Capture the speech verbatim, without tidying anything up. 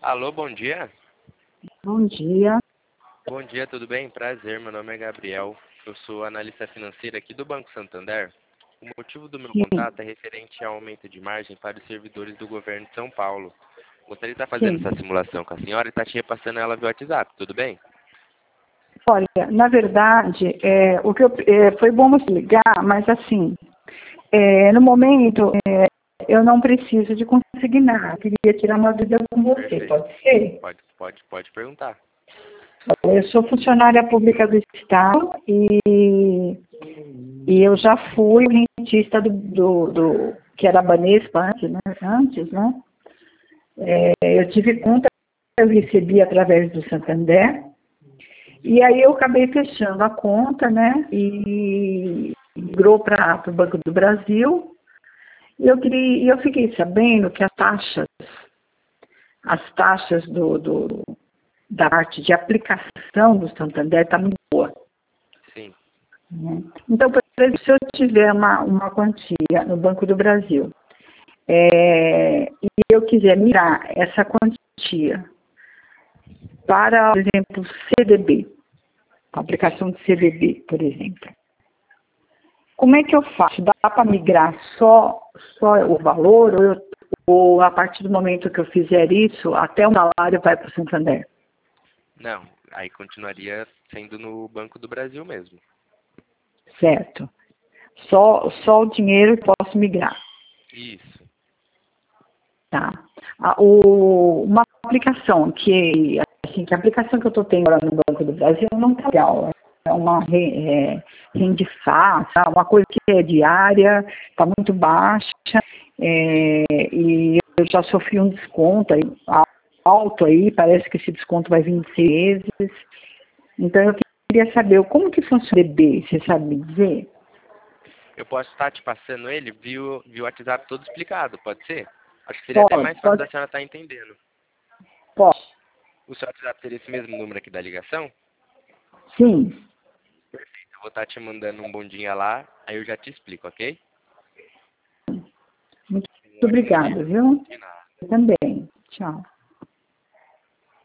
Alô, bom dia. Bom dia. Bom dia, tudo bem? Prazer, meu nome é Gabriel. Eu sou analista financeiro aqui do Banco Santander. O motivo do meu Sim, contato é referente ao aumento de margem para os servidores do governo de São Paulo. Gostaria de estar fazendo sim. essa simulação com a senhora e estar te repassando ela via WhatsApp, tudo bem? Olha, na verdade, é, o que eu, é, foi bom você ligar, mas assim, é, no momento, é, eu não preciso de consignar. Eu queria tirar uma dúvida com você, Perfeito. pode ser? Pode, pode, pode perguntar. Eu sou funcionária pública do Estado e, e eu já fui rentista do, do, do que era a Banespa antes, né? Antes, né? É, eu tive conta que eu recebi através do Santander. E aí eu acabei fechando a conta, né? E migrou para o Banco do Brasil. E eu, queria, e eu fiquei sabendo que as taxas, as taxas do, do, da parte de aplicação do Santander está muito boa. Sim. Né? Então, por exemplo, se eu tiver uma, uma quantia no Banco do Brasil é, e eu quiser mirar essa quantia para, por exemplo, C D B, a aplicação de C D B, por exemplo. Como é que eu faço? Dá para migrar só, só o valor ou, eu, ou a partir do momento que eu fizer isso, até o salário vai para o Santander? Não, aí continuaria sendo no Banco do Brasil mesmo. Certo. Só, só o dinheiro que eu posso migrar. Isso. Tá. A, o, uma aplicação que, assim, que a aplicação que eu estou tendo agora no Banco do Brasil não está legal. É uma é, rende fácil, uma coisa que é diária, está muito baixa, é, e eu já sofri um desconto aí, alto aí, parece que esse desconto vai vir em seis meses. Então eu queria saber como que funciona o B B, você sabe me dizer? Eu posso estar te passando ele via, via WhatsApp todo explicado, pode ser? Acho que seria até Pode, mais fácil pode, da senhora estar entendendo. pode. O seu WhatsApp teria esse mesmo número aqui da ligação? Sim. Eu vou estar te mandando um bom dia lá, aí eu já te explico, ok? Muito Um ótimo dia. obrigada, viu? De nada. Eu também. Tchau.